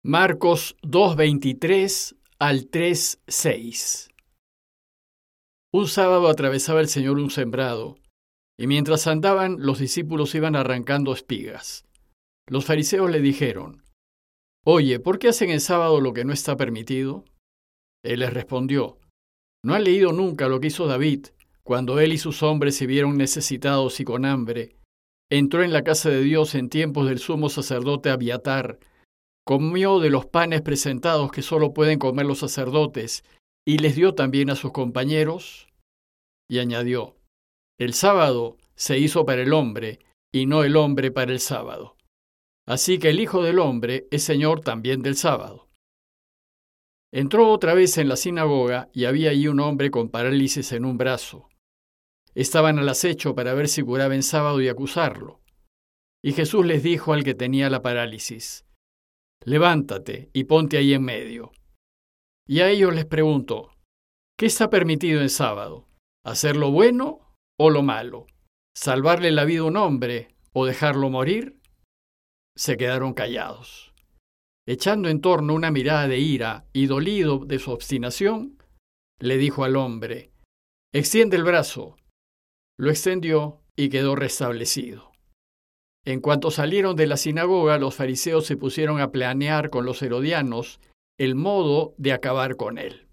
Marcos 2:23 al 3:6. Un sábado atravesaba el Señor un sembrado, y mientras andaban, los discípulos iban arrancando espigas. Los fariseos le dijeron: «Oye, ¿por qué hacen en sábado lo que no está permitido?» Él les respondió: «¿No han leído nunca lo que hizo David, cuando él y sus hombres se vieron necesitados y con hambre? Entró en la casa de Dios en tiempos del sumo sacerdote Abiatar, comió de los panes presentados que solo pueden comer los sacerdotes, y les dio también a sus compañeros». Y añadió: «El sábado se hizo para el hombre, y no el hombre para el sábado. Así que el Hijo del Hombre es Señor también del sábado». Entró otra vez en la sinagoga, y había allí un hombre con parálisis en un brazo. Estaban al acecho para ver si curaba en sábado y acusarlo. Y Jesús les dijo al que tenía la parálisis: «Levántate y ponte ahí en medio». Y a ellos les preguntó: «¿Qué está permitido en sábado? ¿Hacer lo bueno o lo malo? ¿Salvarle la vida a un hombre o dejarlo morir?» Se quedaron callados. Echando en torno una mirada de ira y dolido de su obstinación, le dijo al hombre: «Extiende el brazo». Lo extendió y quedó restablecido. En cuanto salieron de la sinagoga, los fariseos se pusieron a planear con los herodianos el modo de acabar con él.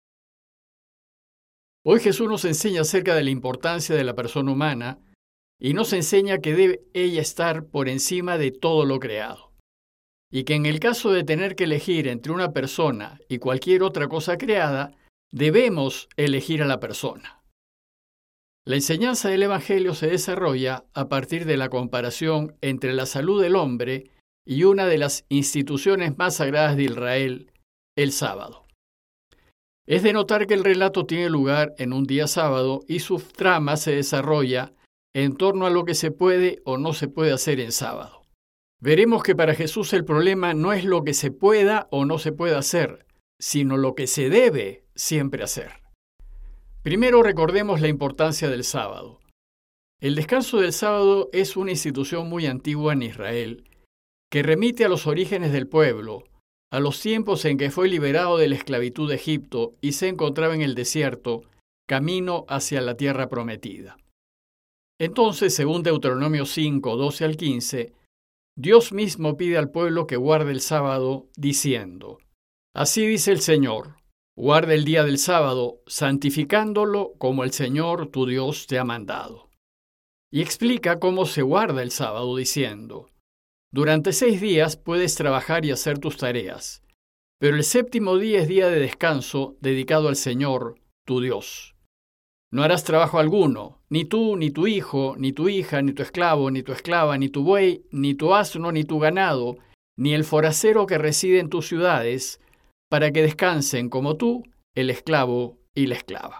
Hoy Jesús nos enseña acerca de la importancia de la persona humana y nos enseña que debe ella estar por encima de todo lo creado, y que en el caso de tener que elegir entre una persona y cualquier otra cosa creada, debemos elegir a la persona. La enseñanza del Evangelio se desarrolla a partir de la comparación entre la salud del hombre y una de las instituciones más sagradas de Israel, el sábado. Es de notar que el relato tiene lugar en un día sábado y su trama se desarrolla en torno a lo que se puede o no se puede hacer en sábado. Veremos que para Jesús el problema no es lo que se pueda o no se puede hacer, sino lo que se debe siempre hacer. Primero recordemos la importancia del sábado. El descanso del sábado es una institución muy antigua en Israel, que remite a los orígenes del pueblo, a los tiempos en que fue liberado de la esclavitud de Egipto y se encontraba en el desierto, camino hacia la tierra prometida. Entonces, según Deuteronomio 5, 12 al 15, Dios mismo pide al pueblo que guarde el sábado, diciendo: «Así dice el Señor: guarda el día del sábado, santificándolo como el Señor tu Dios te ha mandado». Y explica cómo se guarda el sábado diciendo: «Durante 6 días puedes trabajar y hacer tus tareas, pero el séptimo día es día de descanso dedicado al Señor, tu Dios. No harás trabajo alguno, ni tú, ni tu hijo, ni tu hija, ni tu esclavo, ni tu esclava, ni tu buey, ni tu asno, ni tu ganado, ni el forastero que reside en tus ciudades, para que descansen como tú, el esclavo y la esclava».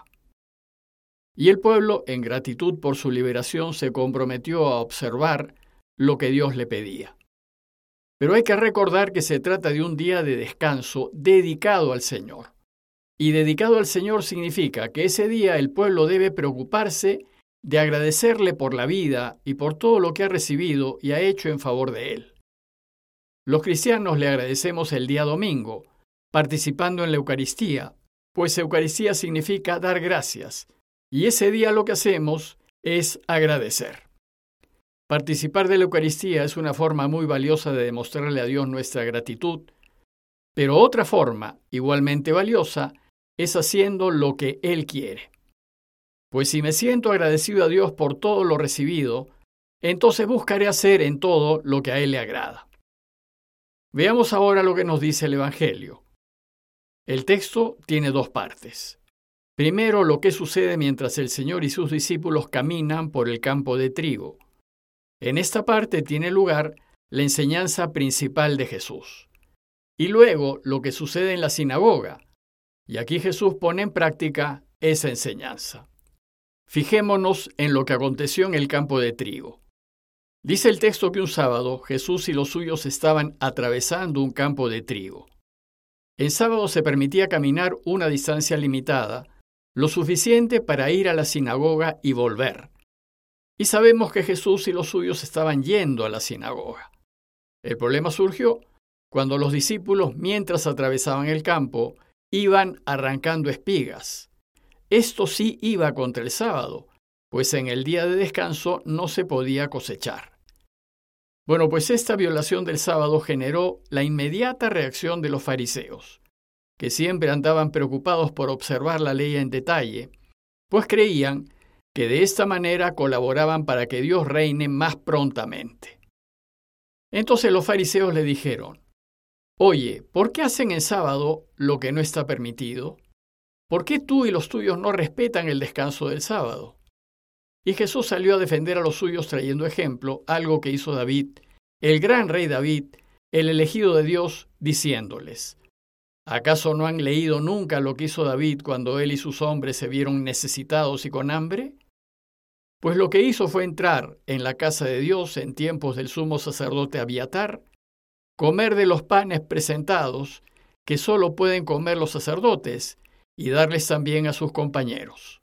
Y el pueblo, en gratitud por su liberación, se comprometió a observar lo que Dios le pedía. Pero hay que recordar que se trata de un día de descanso dedicado al Señor. Y dedicado al Señor significa que ese día el pueblo debe preocuparse de agradecerle por la vida y por todo lo que ha recibido y ha hecho en favor de él. Los cristianos le agradecemos el día domingo, participando en la Eucaristía, pues Eucaristía significa dar gracias, y ese día lo que hacemos es agradecer. Participar de la Eucaristía es una forma muy valiosa de demostrarle a Dios nuestra gratitud, pero otra forma, igualmente valiosa, es haciendo lo que Él quiere. Pues si me siento agradecido a Dios por todo lo recibido, entonces buscaré hacer en todo lo que a Él le agrada. Veamos ahora lo que nos dice el Evangelio. El texto tiene 2 partes. Primero, lo que sucede mientras el Señor y sus discípulos caminan por el campo de trigo. En esta parte tiene lugar la enseñanza principal de Jesús. Y luego, lo que sucede en la sinagoga. Y aquí Jesús pone en práctica esa enseñanza. Fijémonos en lo que aconteció en el campo de trigo. Dice el texto que un sábado Jesús y los suyos estaban atravesando un campo de trigo. En sábado se permitía caminar una distancia limitada, lo suficiente para ir a la sinagoga y volver. Y sabemos que Jesús y los suyos estaban yendo a la sinagoga. El problema surgió cuando los discípulos, mientras atravesaban el campo, iban arrancando espigas. Esto sí iba contra el sábado, pues en el día de descanso no se podía cosechar. Bueno, pues esta violación del sábado generó la inmediata reacción de los fariseos, que siempre andaban preocupados por observar la ley en detalle, pues creían que de esta manera colaboraban para que Dios reine más prontamente. Entonces los fariseos le dijeron: «Oye, ¿por qué hacen en sábado lo que no está permitido? ¿Por qué tú y los tuyos no respetan el descanso del sábado?» Y Jesús salió a defender a los suyos trayendo ejemplo, algo que hizo David, el gran rey David, el elegido de Dios, diciéndoles: ¿acaso no han leído nunca lo que hizo David cuando él y sus hombres se vieron necesitados y con hambre? Pues lo que hizo fue entrar en la casa de Dios en tiempos del sumo sacerdote Abiatar, comer de los panes presentados, que solo pueden comer los sacerdotes, y darles también a sus compañeros.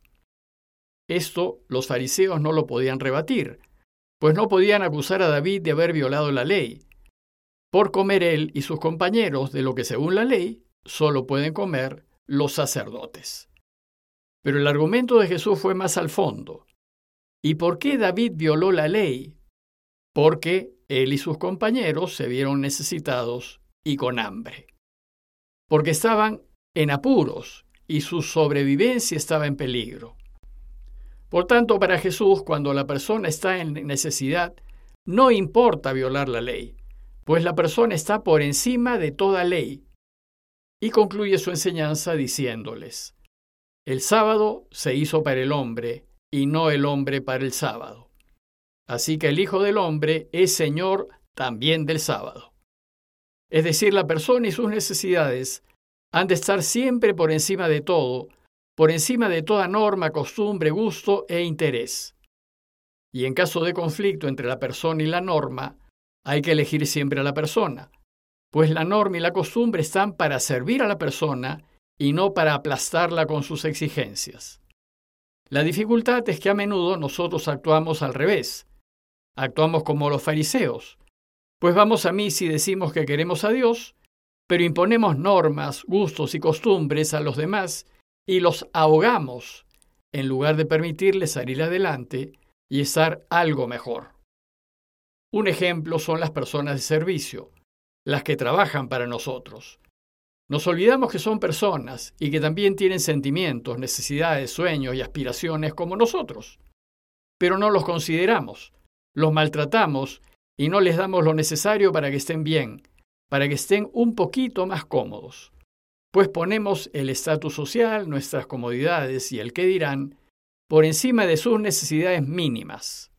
Esto los fariseos no lo podían rebatir, pues no podían acusar a David de haber violado la ley, por comer él y sus compañeros de lo que según la ley solo pueden comer los sacerdotes. Pero el argumento de Jesús fue más al fondo. ¿Y por qué David violó la ley? Porque él y sus compañeros se vieron necesitados y con hambre. Porque estaban en apuros y su sobrevivencia estaba en peligro. Por tanto, para Jesús, cuando la persona está en necesidad, no importa violar la ley, pues la persona está por encima de toda ley. Y concluye su enseñanza diciéndoles: el sábado se hizo para el hombre, y no el hombre para el sábado. Así que el Hijo del Hombre es Señor también del sábado. Es decir, la persona y sus necesidades han de estar siempre por encima de todo, por encima de toda norma, costumbre, gusto e interés. Y en caso de conflicto entre la persona y la norma, hay que elegir siempre a la persona, pues la norma y la costumbre están para servir a la persona y no para aplastarla con sus exigencias. La dificultad es que a menudo nosotros actuamos al revés. Actuamos como los fariseos, pues vamos a misa y decimos que queremos a Dios, pero imponemos normas, gustos y costumbres a los demás y los ahogamos, en lugar de permitirles salir adelante y estar algo mejor. Un ejemplo son las personas de servicio, las que trabajan para nosotros. Nos olvidamos que son personas y que también tienen sentimientos, necesidades, sueños y aspiraciones como nosotros. Pero no los consideramos, los maltratamos y no les damos lo necesario para que estén bien, para que estén un poquito más cómodos. Pues ponemos el estatus social, nuestras comodidades y el qué dirán por encima de sus necesidades mínimas.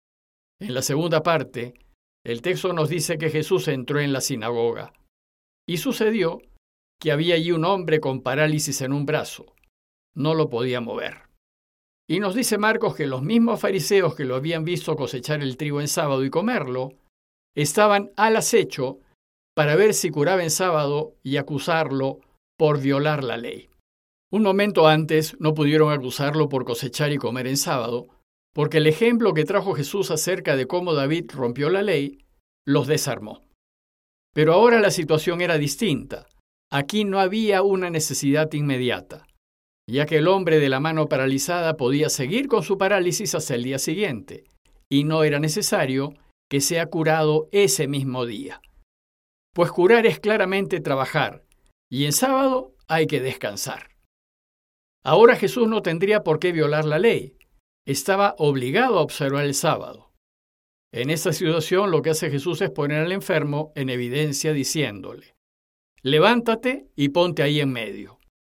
En la segunda parte, el texto nos dice que Jesús entró en la sinagoga y sucedió que había allí un hombre con parálisis en un brazo. No lo podía mover. Y nos dice Marcos que los mismos fariseos que lo habían visto cosechar el trigo en sábado y comerlo, estaban al acecho para ver si curaba en sábado y acusarlo por violar la ley. Un momento antes no pudieron acusarlo por cosechar y comer en sábado, porque el ejemplo que trajo Jesús acerca de cómo David rompió la ley los desarmó. Pero ahora la situación era distinta. Aquí no había una necesidad inmediata, ya que el hombre de la mano paralizada podía seguir con su parálisis hasta el día siguiente, y no era necesario que sea curado ese mismo día. Pues curar es claramente trabajar, y en sábado hay que descansar. Ahora Jesús no tendría por qué violar la ley. Estaba obligado a observar el sábado. En esta situación lo que hace Jesús es poner al enfermo en evidencia diciéndole: levántate y ponte ahí en medio.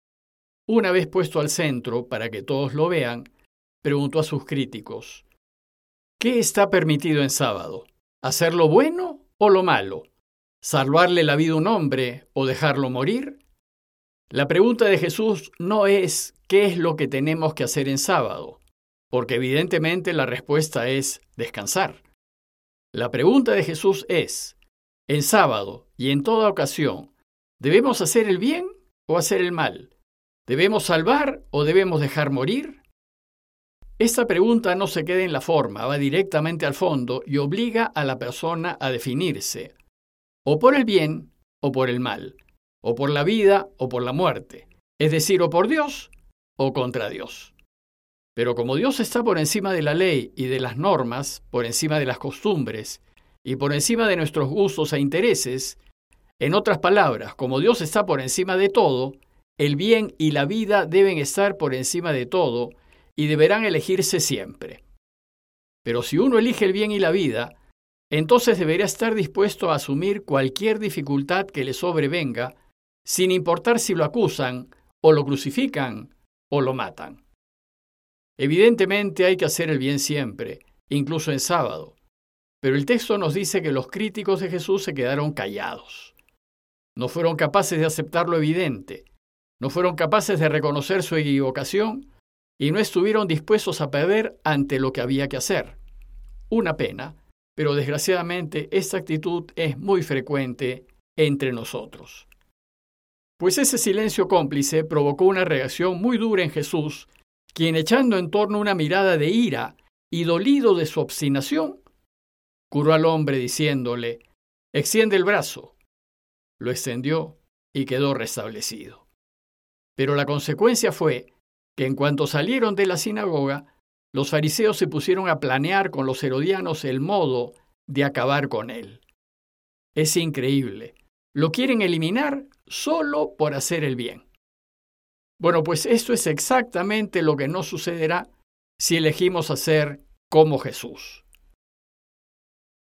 Una vez puesto al centro para que todos lo vean, preguntó a sus críticos: ¿qué está permitido en sábado? ¿Hacer lo bueno o lo malo? ¿Salvarle la vida a un hombre o dejarlo morir? La pregunta de Jesús no es ¿qué es lo que tenemos que hacer en sábado? Porque evidentemente la respuesta es descansar. La pregunta de Jesús es, en sábado y en toda ocasión, ¿debemos hacer el bien o hacer el mal? ¿Debemos salvar o debemos dejar morir? Esta pregunta no se queda en la forma, va directamente al fondo y obliga a la persona a definirse, o por el bien o por el mal, o por la vida o por la muerte, es decir, o por Dios o contra Dios. Pero como Dios está por encima de la ley y de las normas, por encima de las costumbres y por encima de nuestros gustos e intereses, en otras palabras, como Dios está por encima de todo, el bien y la vida deben estar por encima de todo y deberán elegirse siempre. Pero si uno elige el bien y la vida, entonces debería estar dispuesto a asumir cualquier dificultad que le sobrevenga, sin importar si lo acusan, o lo crucifican, o lo matan. Evidentemente hay que hacer el bien siempre, incluso en sábado, pero el texto nos dice que los críticos de Jesús se quedaron callados. No fueron capaces de aceptar lo evidente, no fueron capaces de reconocer su equivocación y no estuvieron dispuestos a perder ante lo que había que hacer. Una pena, pero desgraciadamente esta actitud es muy frecuente entre nosotros. Pues ese silencio cómplice provocó una reacción muy dura en Jesús, quien echando en torno una mirada de ira y dolido de su obstinación, curó al hombre diciéndole: «Extiende el brazo». Lo extendió y quedó restablecido. Pero la consecuencia fue que en cuanto salieron de la sinagoga, los fariseos se pusieron a planear con los herodianos el modo de acabar con él. Es increíble. Lo quieren eliminar solo por hacer el bien. Bueno, pues esto es exactamente lo que nos sucederá si elegimos hacer como Jesús.